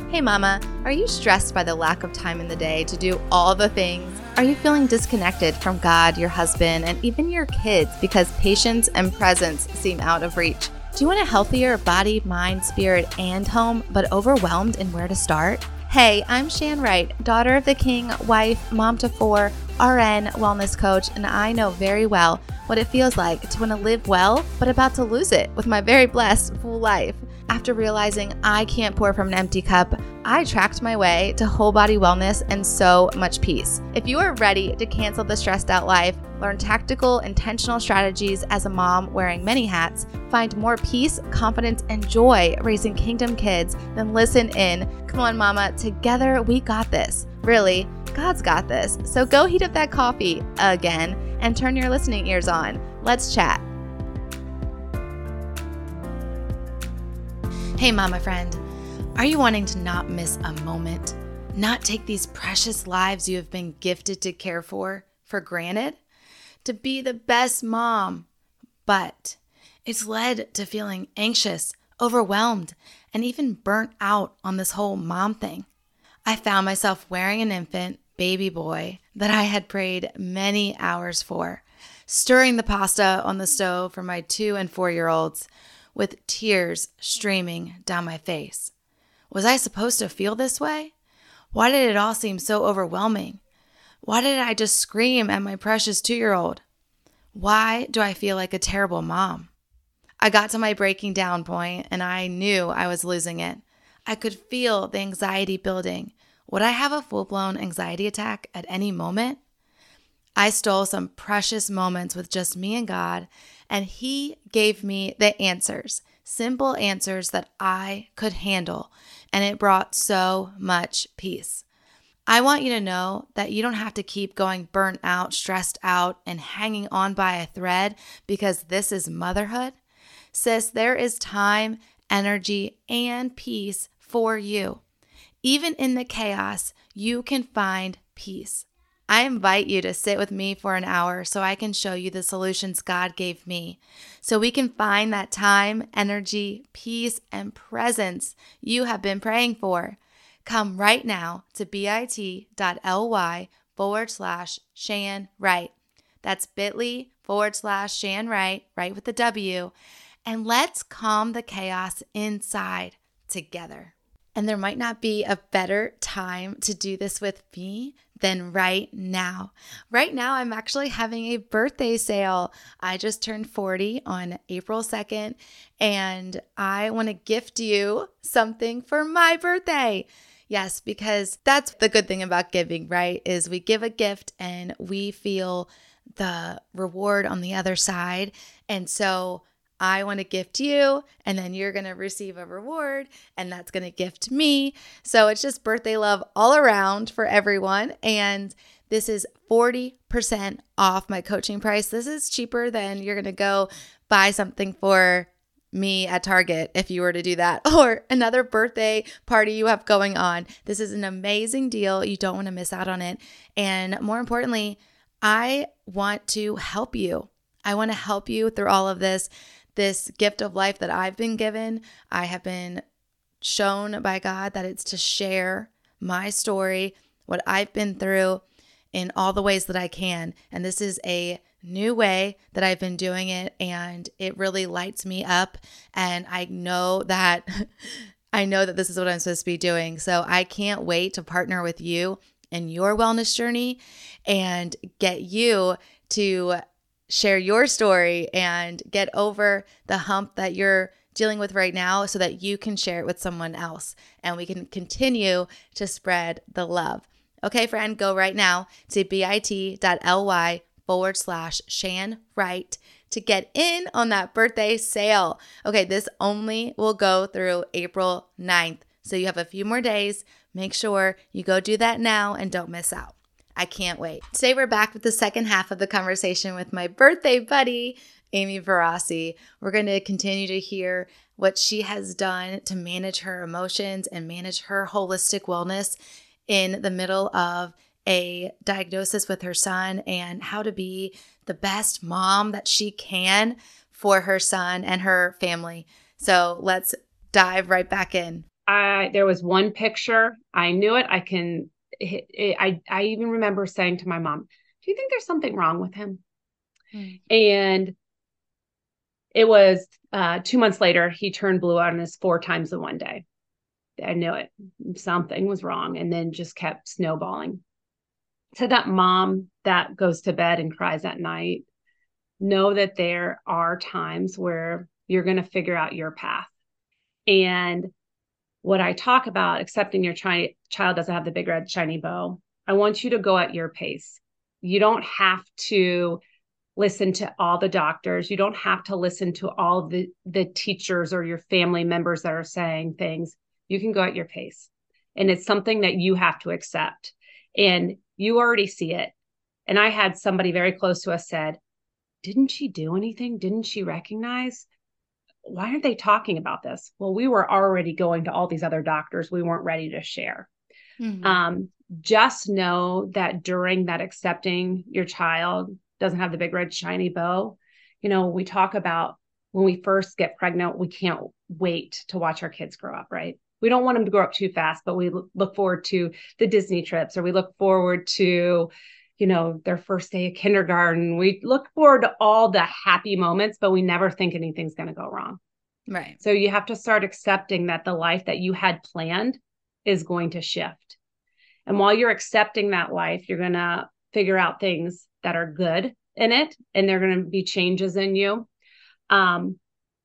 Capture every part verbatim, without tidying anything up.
Hey mama, are you stressed by the lack of time in the day to do all the things? Are you feeling disconnected from God, your husband, and even your kids because patience and presence seem out of reach? Do you want a healthier body, mind, spirit, and home, but overwhelmed in where to start? Hey, I'm Shan Wright, daughter of the king, wife, mom to four, R N, wellness coach, and I know very well what it feels like to want to live well, but about to lose it with my very blessed, full life. After realizing I can't pour from an empty cup, I tracked my way to whole body wellness and so much peace. If you are ready to cancel the stressed out life, learn tactical, intentional strategies as a mom wearing many hats, find more peace, confidence, and joy raising kingdom kids, then listen in. Come on, mama, together we got this. Really, God's got this. So go heat up that coffee again and turn your listening ears on. Let's chat. Hey, mama friend, are you wanting to not miss a moment? Not take these precious lives you have been gifted to care for for granted? To be the best mom, but it's led to feeling anxious, overwhelmed, and even burnt out on this whole mom thing. I found myself wearing an infant baby boy that I had prayed many hours for, stirring the pasta on the stove for my two and four-year-olds, with tears streaming down my face. Was I supposed to feel this way? Why did it all seem so overwhelming? Why did I just scream at my precious two-year-old? Why do I feel like a terrible mom? I got to my breaking down point and I knew I was losing it. I could feel the anxiety building. Would I have a full-blown anxiety attack at any moment? I stole some precious moments with just me and God, and He gave me the answers, simple answers that I could handle, and it brought so much peace. I want you to know that you don't have to keep going burnt out, stressed out, and hanging on by a thread because this is motherhood. Sis, there is time, energy, and peace for you. Even in the chaos, you can find peace. I invite you to sit with me for an hour so I can show you the solutions God gave me, so we can find that time, energy, peace, and presence you have been praying for. Come right now to bit.ly forward slash Shan Wright. That's bit.ly forward slash Shan Wright, right with the W, and let's calm the chaos inside together. And there might not be a better time to do this with me than right now. Right now, I'm actually having a birthday sale. I just turned forty on April second, and I want to gift you something for my birthday. Yes, because that's the good thing about giving, right? Is we give a gift and we feel the reward on the other side. And so I want to gift you, and then you're going to receive a reward, and that's going to gift me. So it's just birthday love all around for everyone. And this is forty percent off my coaching price. This is cheaper than you're going to go buy something for me at Target if you were to do that, or another birthday party you have going on. This is an amazing deal. You don't want to miss out on it. And more importantly, I want to help you. I want to help you through all of this. This gift of life that I've been given, I have been shown by God that it's to share my story, what I've been through in all the ways that I can. And this is a new way that I've been doing it, and it really lights me up. And I know that I know that this is what I'm supposed to be doing. So I can't wait to partner with you in your wellness journey and get you to share your story and get over the hump that you're dealing with right now so that you can share it with someone else and we can continue to spread the love. Okay, friend, go right now to bit.ly forward slash Shan Wright to get in on that birthday sale. Okay, this only will go through April ninth. So you have a few more days. Make sure you go do that now and don't miss out. I can't wait. Today we're back with the second half of the conversation with my birthday buddy, Amy Verassi. We're going to continue to hear what she has done to manage her emotions and manage her holistic wellness in the middle of a diagnosis with her son and how to be the best mom that she can for her son and her family. So let's dive right back in. I, there was one picture. I knew it. I can, it, it, I, I even remember saying to my mom, do you think there's something wrong with him? Mm. And it was uh, two months later, he turned blue on us four times in one day. I knew it. Something was wrong, and then just kept snowballing. To that mom that goes to bed and cries at night, know that there are times where you're going to figure out your path. And what I talk about, accepting your chi- child doesn't have the big red shiny bow, I want you to go at your pace. You don't have to listen to all the doctors. You don't have to listen to all the, the teachers or your family members that are saying things. You can go at your pace. And it's something that you have to accept. And you already see it. And I had somebody very close to us said, didn't she do anything? Didn't she recognize? Why aren't they talking about this? Well, we were already going to all these other doctors. We weren't ready to share. Mm-hmm. Um, just know that during that accepting your child doesn't have the big red shiny bow, you know, we talk about when we first get pregnant, we can't wait to watch our kids grow up, right? We don't want them to grow up too fast, but we look forward to the Disney trips, or we look forward to, you know, their first day of kindergarten. We look forward to all the happy moments, but we never think anything's going to go wrong. Right. So you have to start accepting that the life that you had planned is going to shift. And while you're accepting that life, you're going to figure out things that are good in it, and they're going to be changes in you. Um,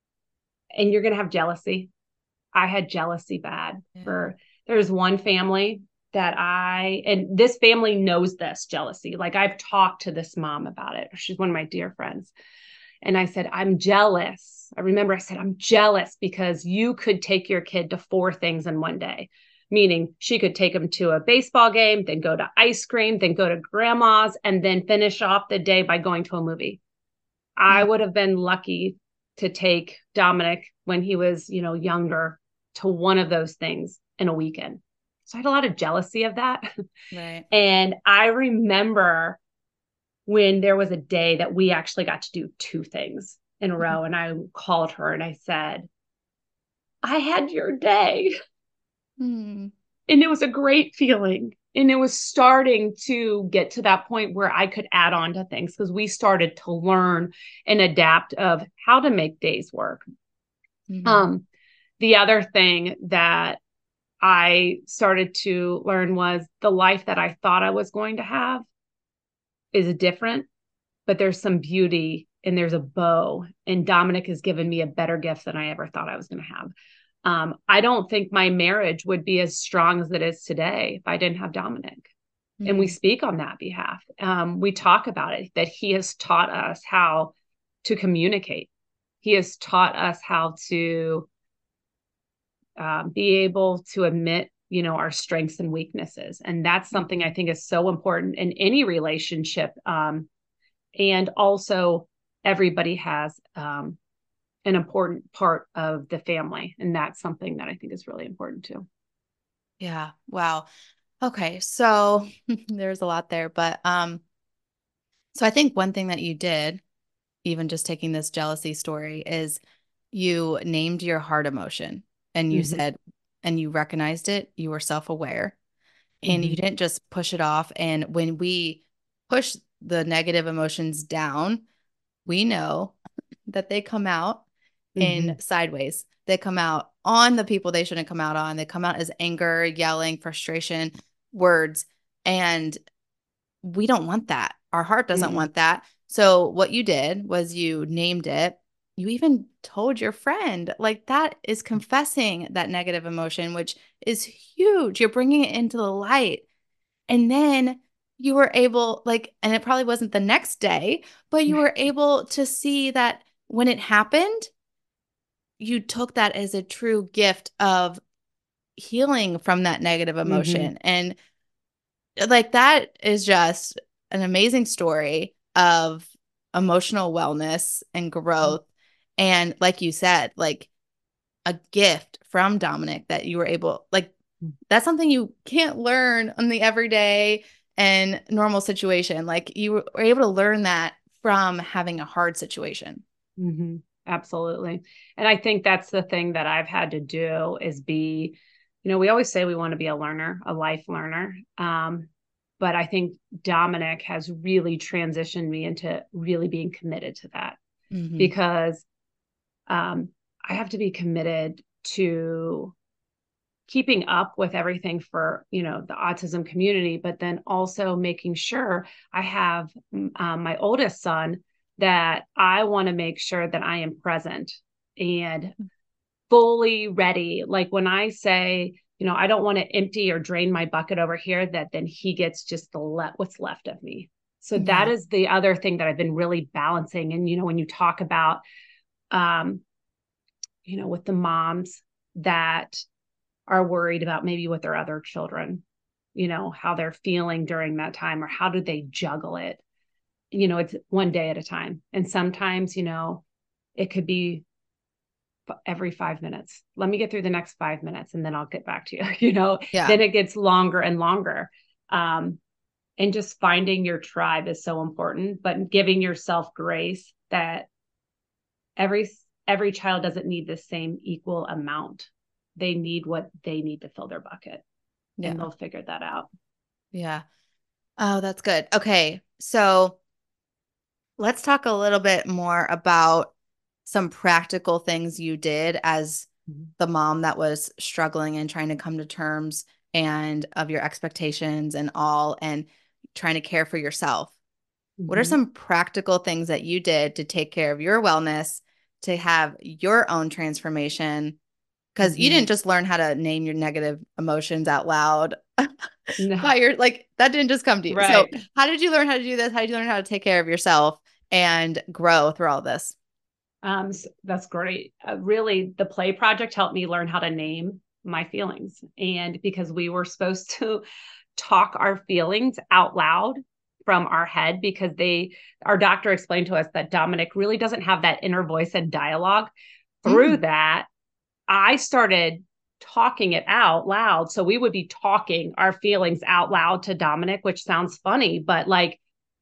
and you're going to have jealousy. I had jealousy bad Yeah. for, there's one family that I, and this family knows this jealousy. Like, I've talked to this mom about it. She's one of my dear friends. And I said, I'm jealous. I remember I said, I'm jealous because you could take your kid to four things in one day, meaning she could take them to a baseball game, then go to ice cream, then go to grandma's, and then finish off the day by going to a movie. I Mm. would have been lucky to take Dominic when he was, you know, younger, to one of those things in a weekend. So I had a lot of jealousy of that. Right. And I remember when there was a day that we actually got to do two things in a row. And I called her and I said, I had your day. Mm. And it was a great feeling. And it was starting to get to that point where I could add on to things, because we started to learn and adapt of how to make days work. Mm-hmm. Um, the other thing that I started to learn was the life that I thought I was going to have is different, but there's some beauty and there's a bow. And Dominic has given me a better gift than I ever thought I was going to have. Um, I don't think my marriage would be as strong as it is today if I didn't have Dominic. And we Mm-hmm. speak on that behalf. Um, we talk about it, that he has taught us how to communicate. He has taught us how to um, be able to admit, you know, our strengths and weaknesses. And that's something I think is so important in any relationship. Um, and also, everybody has um, an important part of the family. And that's something that I think is really important too. Yeah. Wow. Okay. So there's a lot there, but um, so I think one thing that you did, even just taking this jealousy story, is you named your heart emotion and you Mm-hmm. said, and you recognized it, you were self-aware, and you Mm-hmm. didn't just push it off. And when we push the negative emotions down, we know that they come out in Mm-hmm. sideways. They come out on the people they shouldn't come out on. They come out as anger, yelling, frustration, words. And we don't want that. Our heart doesn't Mm-hmm. want that. So what you did was you named it. You even told your friend, like, that is confessing that negative emotion, which is huge. You're bringing it into the light. And then you were able, like, and it probably wasn't the next day, but you were able to see that when it happened, you took that as a true gift of healing from that negative Mm-hmm. emotion. And like, that is just an amazing story of emotional wellness and growth. And like you said, like, a gift from Dominic that you were able, like, that's something you can't learn on the everyday and normal situation. Like, you were able to learn that from having a hard situation. Mm-hmm. Absolutely. And I think that's the thing that I've had to do is be you know, we always say we want to be a learner, a life learner. Um, but I think Dominic has really transitioned me into really being committed to that Mm-hmm. because um, I have to be committed to keeping up with everything for, you know, the autism community, but then also making sure I have um, my oldest son, that I want to make sure that I am present and fully ready. Like when I say, you know, I don't want to empty or drain my bucket over here, that then he gets just the le- what's left of me. So that Yeah. is the other thing that I've been really balancing. And, you know, when you talk about, um, you know, with the moms that are worried about maybe with their other children, you know, how they're feeling during that time or how do they juggle it? You know, it's one day at a time. And sometimes, you know, it could be every five minutes. Let me get through the next five minutes and then I'll get back to you. You know, Yeah. then it gets longer and longer. Um, and just finding your tribe is so important, but giving yourself grace that every every child doesn't need the same equal amount. They need what they need to fill their bucket, and Yeah. they'll figure that out. Yeah. Oh, that's good. Okay. So let's talk a little bit more about some practical things you did as Mhm. the mom that was struggling and trying to come to terms and of your expectations and all and trying to care for yourself. What are Mm-hmm. some practical things that you did to take care of your wellness, to have your own transformation? Because you Mm-hmm. didn't just learn how to name your negative emotions out loud No, by your, like, that didn't just come to you. So, right. how did you learn how to do this? How did you learn how to take care of yourself and grow through all this? Um, so that's great. Uh, really, the play project helped me learn how to name my feelings. And because we were supposed to talk our feelings out loud from our head, because they, our doctor explained to us that Dominic really doesn't have that inner voice and dialogue. Through Mm, that, I started talking it out loud. So we would be talking our feelings out loud to Dominic, which sounds funny, but like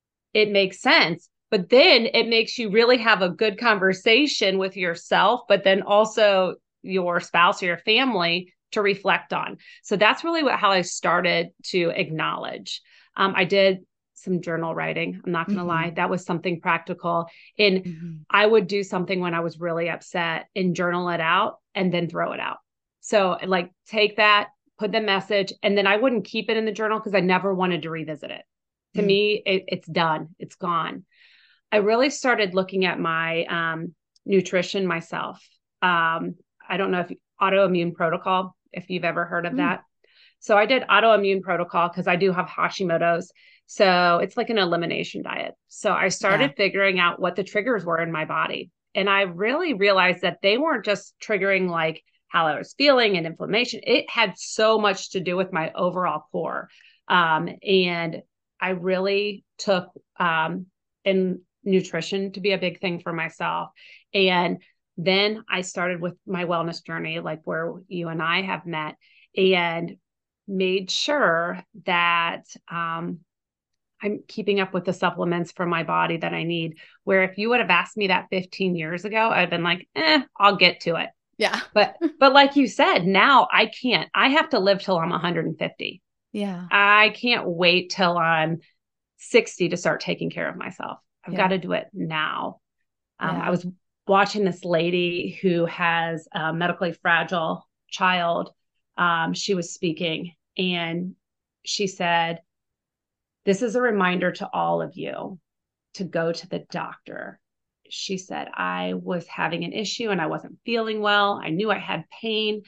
it makes sense. But then it makes you really have a good conversation with yourself, but then also your spouse or your family to reflect on. So that's really what how I started to acknowledge. Um, I did some journal writing. I'm not going to lie. mm-hmm, That was something practical. And mm-hmm. I would do something when I was really upset and journal it out and then throw it out. So, like, take that, put the message, and then I wouldn't keep it in the journal because I never wanted to revisit it. To Mm, me, it, it's done, it's gone. I really started looking at my um, nutrition myself. Um, I don't know if autoimmune protocol, if you've ever heard of mm, that. So I did autoimmune protocol because I do have Hashimoto's. So it's like an elimination diet. So I yeah. started figuring out what the triggers were in my body. And I really realized that they weren't just triggering like how I was feeling and inflammation. It had so much to do with my overall core. Um, and I really took um, in nutrition to be a big thing for myself. And then I started with my wellness journey, like where you and I have met, and made sure that um, I'm keeping up with the supplements for my body that I need. Where if you would have asked me that fifteen years ago, I'd been like, eh, I'll get to it. Yeah. But but like you said, now I can't. I have to live till I'm one hundred fifty. Yeah. I can't wait till I'm sixty to start taking care of myself. I've got Yeah. to do it now. Um, I Yeah. was watching this lady who has a medically fragile child. Um, she was speaking and she said, "This is a reminder to all of you to go to the doctor." She said, "I was having an issue and I wasn't feeling well. I knew I had pain.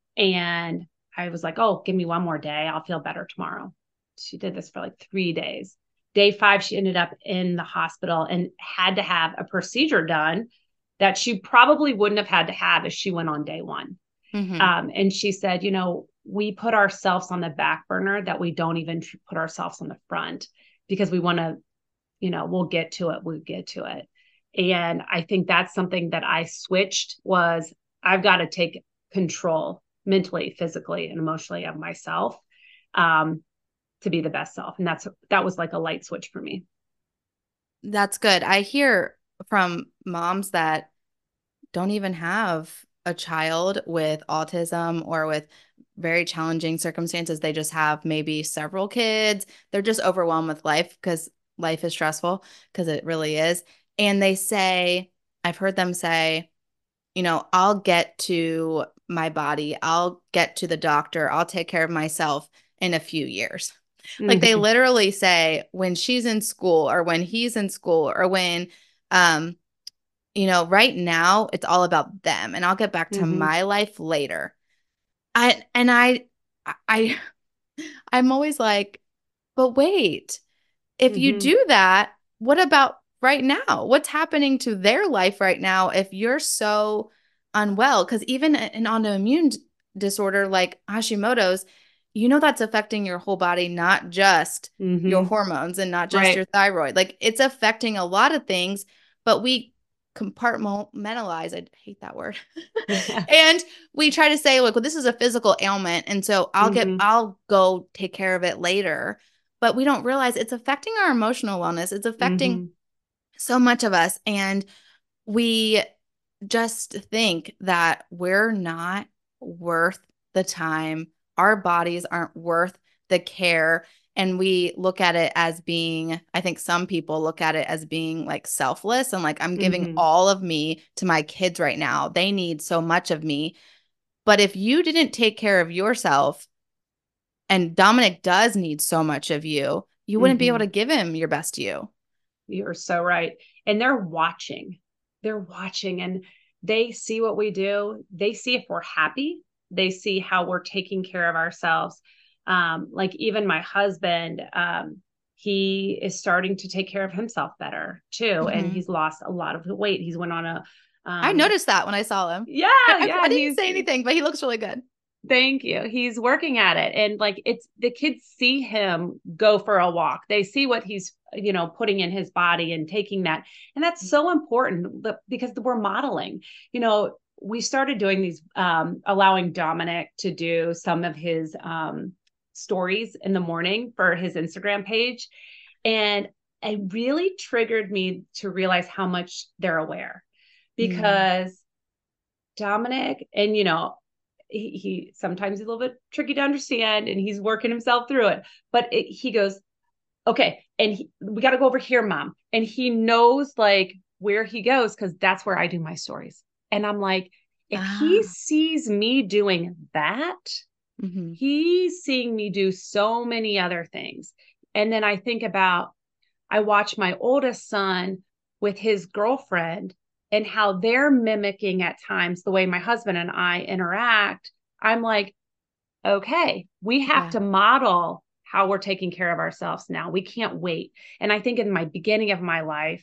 And I was like, oh, give me one more day. I'll feel better tomorrow." She did this for like three days. Day five, she ended up in the hospital and had to have a procedure done that she probably wouldn't have had to have if she went on day one. Mm-hmm. Um, and she said, you know, we put ourselves on the back burner that we don't even put ourselves on the front because we want to, you know, we'll get to it. We'll get to it. And I think that's something that I switched was I've got to take control mentally, physically, and emotionally of myself um, to be the best self. And that's that was like a light switch for me. That's good. I hear from moms that don't even have a child with autism or with very challenging circumstances. They just have maybe several kids. They're just overwhelmed with life because life is stressful, because it really is. And they say, I've heard them say, you know, I'll get to my body. I'll get to the doctor. I'll take care of myself in a few years. Like they Mm-hmm. literally say when she's in school or when he's in school or when, um, you know, right now it's all about them and I'll get back to Mm-hmm. my life later. I, and I, I, I'm always like, but wait, if you Mm-hmm. do that, what about right now? What's happening to their life right now if you're so unwell? Because even an autoimmune disorder like Hashimoto's, you know, that's affecting your whole body, not just your Mm-hmm. hormones and not just Right. your thyroid. Like it's affecting a lot of things, but we compartmentalize. I hate that word. And we try to say, look, well, this is a physical ailment. And so I'll get, Mm-hmm. I'll go take care of it later. But we don't realize it's affecting our emotional wellness. It's affecting Mm-hmm. so much of us. And we just think that we're not worth the time. Our bodies aren't worth the care. And we look at it as being, I think some people look at it as being like selfless and like, I'm giving Mm-hmm. all of me to my kids right now. They need so much of me. But if you didn't take care of yourself, and Dominic does need so much of you, you wouldn't be able Mm-hmm. to give him your best you. You're so right. And they're watching. They're watching and they see what we do. They see if we're happy. They see how we're taking care of ourselves. Um, like even my husband, um, he is starting to take care of himself better too. And Mm-hmm. he's lost a lot of weight. He's went on a, I um, noticed that when I saw him. yeah, I, I, yeah, I didn't he's say anything, but he looks really good. Thank you. He's working at it. And like it's the kids see him go for a walk. They see what he's, you know, putting in his body and taking that. And that's so important because we're modeling. You know, we started doing these, um, allowing Dominic to do some of his um, stories in the morning for his Instagram page. And it really triggered me to realize how much they're aware Mm. because Dominic, and you know, he, he sometimes he's a little bit tricky to understand and he's working himself through it. But it, he goes, okay, and he, we got to go over here, mom. And he knows like where he goes because that's where I do my stories. And I'm like, if he Ah. sees me doing that, Mm-hmm. he's seeing me do so many other things. And then I think about, I watch my oldest son with his girlfriend and how they're mimicking at times the way my husband and I interact. I'm like, okay, we have Yeah. to model how we're taking care of ourselves now. We can't wait. And I think in my beginning of my life,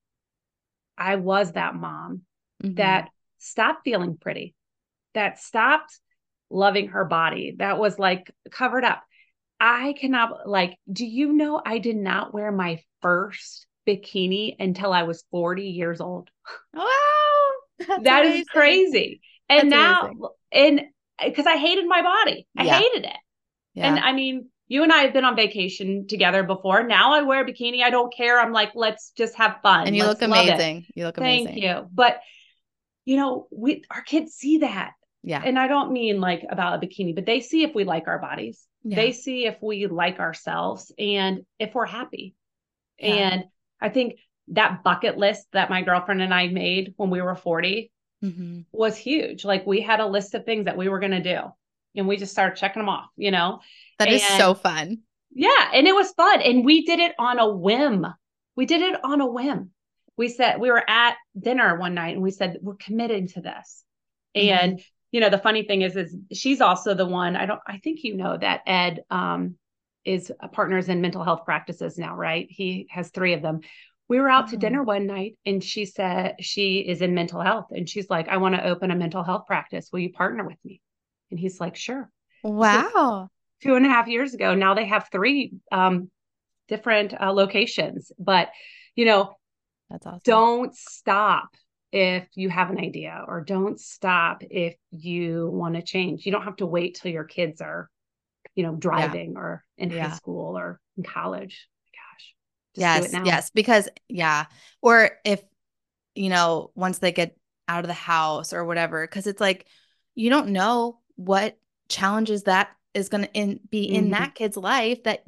I was that mom Mm-hmm. that stopped feeling pretty, that stopped loving her body, that was like covered up. I cannot, like, do you know I did not wear my first bikini until I was forty years old? Wow. That's That is amazing. crazy. And That's now, amazing. and because I hated my body, I Yeah. hated it. And Yeah. I mean, you and I have been on vacation together before. Now I wear a bikini. I don't care. I'm like, let's just have fun. And you look Let's love it. amazing. You look Thank amazing. you. But, you know, we, our kids see that. Yeah. And I don't mean like about a bikini, but they see if we like our bodies. They Yeah. see if we like ourselves and if we're happy. Yeah. And I think that bucket list that my girlfriend and I made when we were forty Mm-hmm. was huge. Like we had a list of things that we were going to do and we just started checking them off, you know? That is so And fun. yeah, and it was fun. And we did it on a whim. We did it on a whim. We said, we were at dinner one night and we said, we're committed to this. Mm-hmm. And, you know, the funny thing is, is she's also the one, I don't, I think, you know, that Ed um, is partners in mental health practices now, right? He has three of them. We were out to Oh. dinner one night and she said she is in mental health. And she's like, I want to open a mental health practice. Will you partner with me? And he's like, sure. This was Wow. two and a half years ago. Now they have three um, different uh, locations, but you know, That's awesome. don't stop if you have an idea or don't stop if you want to change. You don't have to wait till your kids are, you know, Yeah. driving or in high Yeah. school or in college. Gosh, just do it Yes. now. Yes. Because, yeah. Or if, you know, once they get out of the house or whatever, because it's like, you don't know what challenges that is going to in, be in Mm-hmm. that kid's life, that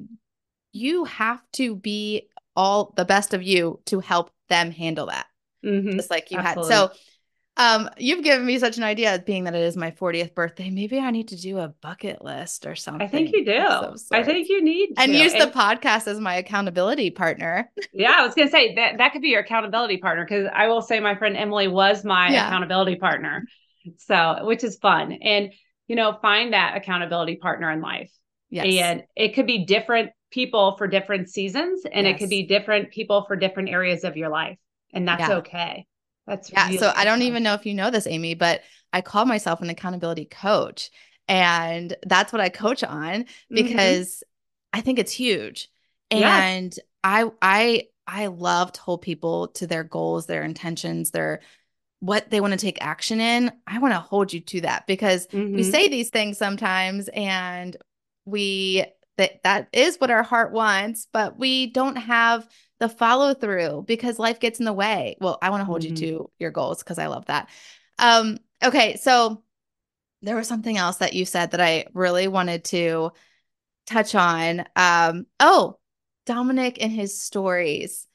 you have to be all the best of you to help them handle that, Mm-hmm. just like you had. Absolutely. So um, you've given me such an idea, being that it is my fortieth birthday. Maybe I need to do a bucket list or I think something you do. of some I sort, think you need to. and use the And podcast as my accountability partner. yeah, I was going to say that that could be your accountability partner, because I will say my friend Emily was my Yeah. accountability partner. So, which is fun. And, you know, find that accountability partner in life. Yes. And it could be different people for different seasons, and it could Yes. be different people for different areas of your life. And that's Yeah. okay. That's Yeah. So really I don't okay. even know if you know this, Amy, but I call myself an accountability coach. And that's what I coach on, Mm-hmm. because I think it's huge. Yes. And I I I love to hold people to their goals, their intentions, their what they want to take action in. I want to hold you to that, because we Mm-hmm. say these things sometimes, and we that that is what our heart wants, but we don't have the follow through because life gets in the way. Well, I want to hold you Mm-hmm. to your goals because I love that. Um, okay, so there was something else that you said that I really wanted to touch on. Um, oh, Dominic and his stories.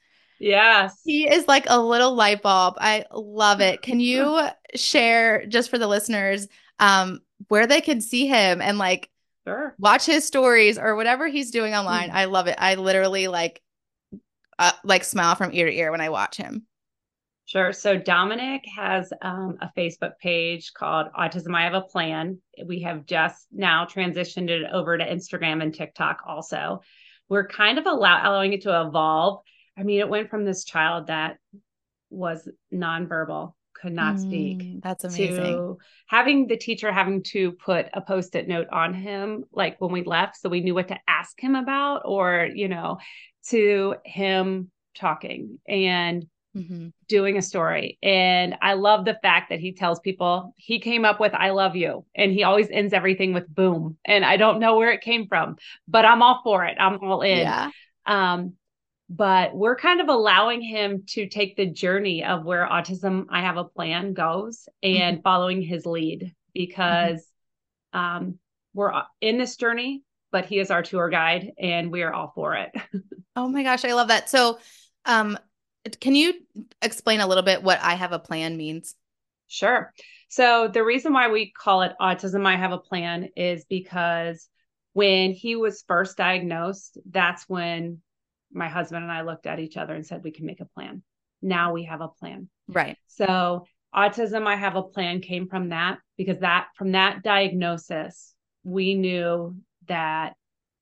Yes. He is like a little light bulb. I love it. Can you share, just for the listeners, um, where they can see him and like Sure. watch his stories or whatever he's doing online? I love it. I literally like uh, like smile from ear to ear when I watch him. Sure. So Dominic has um, a Facebook page called Autism I Have a Plan. We have just now transitioned it over to Instagram and TikTok also. We're kind of allow- allowing it to evolve. I mean, it went from this child that was nonverbal, could not speak, Mm, that's amazing. to having the teacher having to put a post-it note on him, like when we left, so we knew what to ask him about, or, you know, to him talking and Hmm. doing a story. And I love the fact that he tells people he came up with I love you. And he always ends everything with boom. And I don't know where it came from, but I'm all for it. I'm all in. Yeah. Um, but we're kind of allowing him to take the journey of where Autism I Have a Plan goes, Hmm. and following his lead, Hmm. because um, we're in this journey, but he is our tour guide and we are all for it. Oh my gosh, I love that. So, um, can you explain a little bit what I have a plan means? Sure. So the reason why we call it Autism I Have a Plan is because when he was first diagnosed, that's when my husband and I looked at each other and said, we can make a plan. Now we have a plan. Right. So Autism I Have a Plan came from that, because that from that diagnosis, we knew that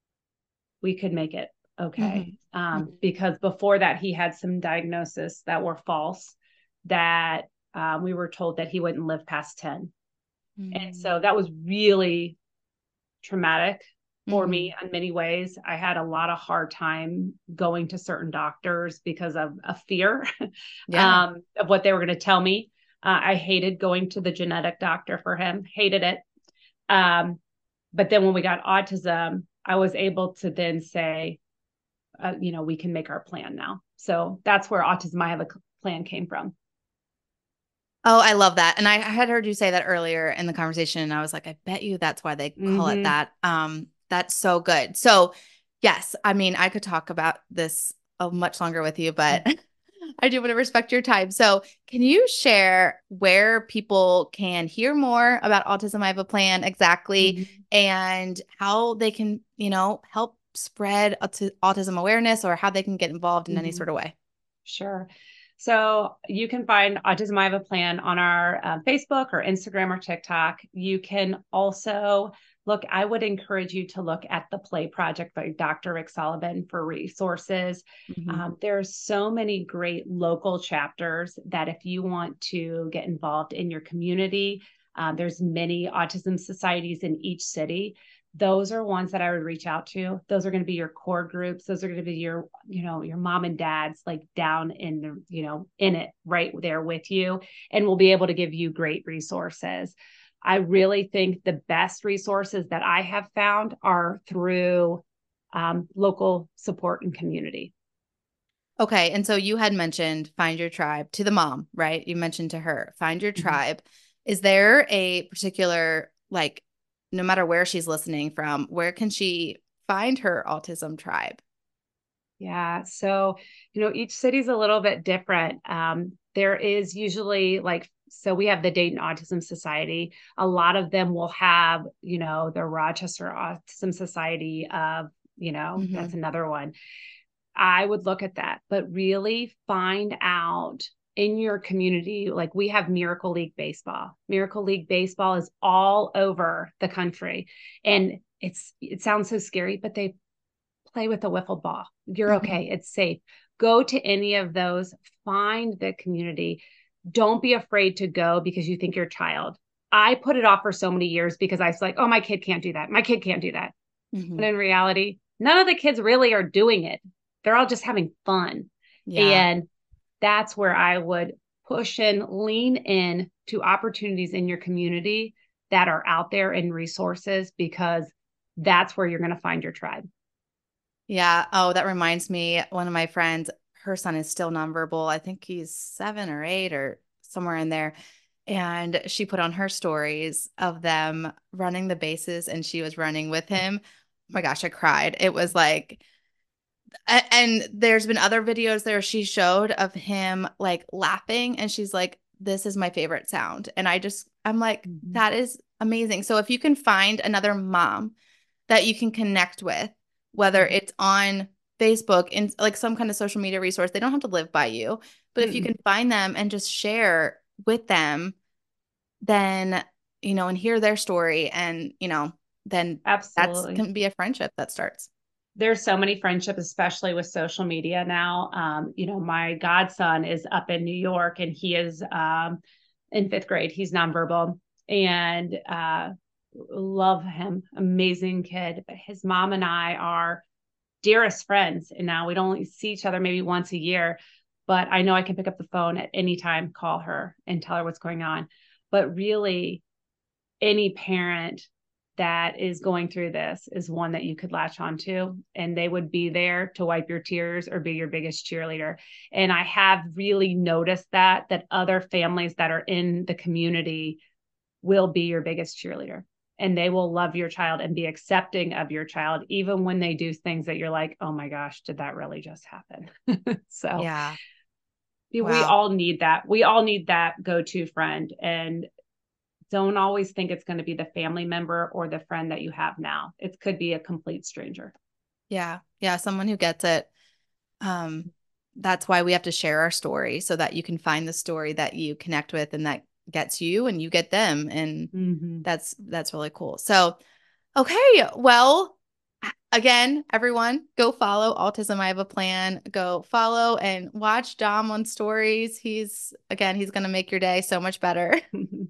we could make it okay. Hmm. Um, because before that, he had some diagnoses that were false, that uh, we were told that he wouldn't live past ten. And so that was really traumatic for Hmm. me in many ways. I had a lot of hard time going to certain doctors because of a fear Yeah. um, of what they were going to tell me. Uh, I hated going to the genetic doctor for him, hated it. Um, but then when we got autism, I was able to then say, uh, you know, we can make our plan now. So that's where Autism I Have a Plan came from. Oh, I love that. And I had heard you say that earlier in the conversation, and I was like, I bet you that's why they call it Mm-hmm. that. Um, that's so good. So, yes, I mean, I could talk about this uh, much longer with you, but I do want to respect your time. So, can you share where people can hear more about Autism I Have a Plan exactly, Mm-hmm. and how they can, you know, help spread aut- autism awareness, or how they can get involved in any Mm-hmm. sort of way? Sure. So you can find Autism I Have a Plan on our uh, Facebook or Instagram or TikTok. You can also look, I would encourage you to look at the Play Project by Doctor Rick Sullivan for resources. Hmm. Um, there's so many great local chapters that if you want to get involved in your community, uh, there's many autism societies in each city. Those are ones that I would reach out to. Those are going to be your core groups. Those are going to be your, you know, your mom and dad's like down in the, you know, in it right there with you, and will be able to give you great resources. I really think the best resources that I have found are through um, local support and community. Okay. And so you had mentioned find your tribe to the mom, right? You mentioned to her, find your Mhm. tribe. Is there a particular like no matter where she's listening from, where can she find her autism tribe? Yeah. So, you know, each city's a little bit different. Um, there is usually like, so we have the Dayton Autism Society. A lot of them will have, you know, the Rochester Autism Society of, you know, Mm-hmm. that's another one. I would look at that, but really find out in your community. Like we have Miracle League Baseball. Miracle League Baseball is all over the country. And it's, it sounds so scary, but they play with a wiffle ball. You're Mm-hmm. okay. It's safe. Go to any of those, find the community. Don't be afraid to go because you think your child. I put it off for so many years because I was like, oh, my kid can't do that. My kid can't do that. Mm-hmm. But in reality, none of the kids really are doing it. They're all just having fun. Yeah. And that's where I would push in, lean in to opportunities in your community that are out there and resources, because that's where you're going to find your tribe. Yeah. Oh, that reminds me, one of my friends, her son is still nonverbal. I think he's seven or eight or somewhere in there. And she put on her stories of them running the bases and she was running with him. Oh my gosh, I cried. It was like, and there's been other videos there she showed of him like laughing and she's like, this is my favorite sound. And I just, I'm like, Mm-hmm. that is amazing. So if you can find another mom that you can connect with, whether it's on Facebook and like some kind of social media resource, they don't have to live by you, but if you can find them and just share with them, then, you know, and hear their story and, you know, then that's Absolutely. can be a friendship that starts. There's so many friendships, especially with social media now. Um, you know, my godson is up in New York and he is um, in fifth grade. He's nonverbal and uh, love him. Amazing kid. But his mom and I are dearest friends. And now we'd only see each other maybe once a year, but I know I can pick up the phone at any time, call her and tell her what's going on. But really, any parent that is going through this is one that you could latch onto, and they would be there to wipe your tears or be your biggest cheerleader. And I have really noticed that, that other families that are in the community will be your biggest cheerleader, and they will love your child and be accepting of your child, even when they do things that you're like, oh my gosh, did that really just happen? So Yeah. we Wow. all need that. We all need that go-to friend. And don't always think it's going to be the family member or the friend that you have now. It could be a complete stranger. Yeah. Yeah. Someone who gets it. Um, that's why we have to share our story so that you can find the story that you connect with and that gets you and you get them. And Mm-hmm. that's, that's really cool. So, okay. Well, again, everyone go follow Autism I Have a Plan. Go follow and watch Dom on stories. He's, again, he's going to make your day so much better.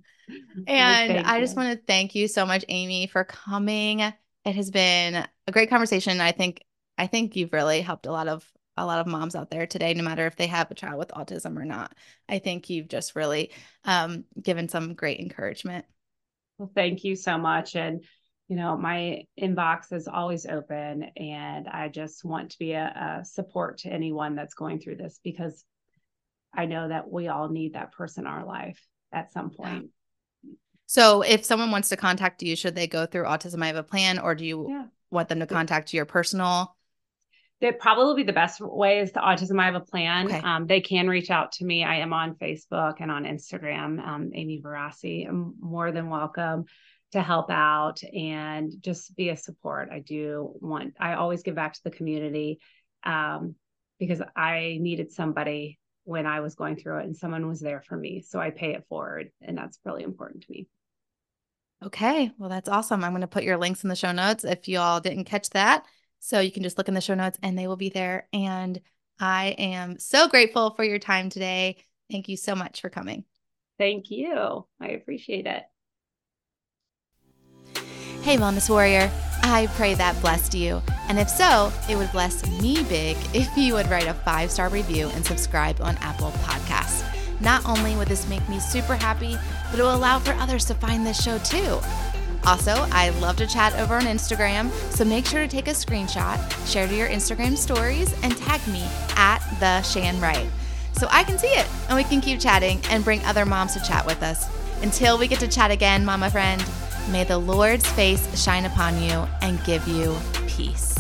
And Thank I just you. want to thank you so much, Amy, for coming. It has been a great conversation. I think I think you've really helped a lot of a lot of moms out there today, no matter if they have a child with autism or not. I think you've just really um, given some great encouragement. Well, thank you so much. And, you know, my inbox is always open, and I just want to be a, a support to anyone that's going through this, because I know that we all need that person in our life at some point. So if someone wants to contact you, should they go through Autism I Have a Plan, or do you Yeah. want them to contact your personal? That probably be the best way is the Autism I Have a Plan. Okay. Um, they can reach out to me. I am on Facebook and on Instagram, um, Amy Verassi. I'm more than welcome to help out and just be a support. I do want, I always give back to the community um, because I needed somebody when I was going through it, and someone was there for me. So I pay it forward, and that's really important to me. Okay. Well, that's awesome. I'm going to put your links in the show notes if you all didn't catch that. So you can just look in the show notes and they will be there. And I am so grateful for your time today. Thank you so much for coming. Thank you. I appreciate it. Hey, Wellness Warrior. I pray that blessed you. And if so, it would bless me big if you would write a five-star review and subscribe on Apple Podcasts. Not only would this make me super happy, but it will allow for others to find this show too. Also, I love to chat over on Instagram, so make sure to take a screenshot, share to your Instagram stories, and tag me at the Shan Wright so I can see it and we can keep chatting and bring other moms to chat with us. Until we get to chat again, mama friend, May the Lord's face shine upon you and give you peace.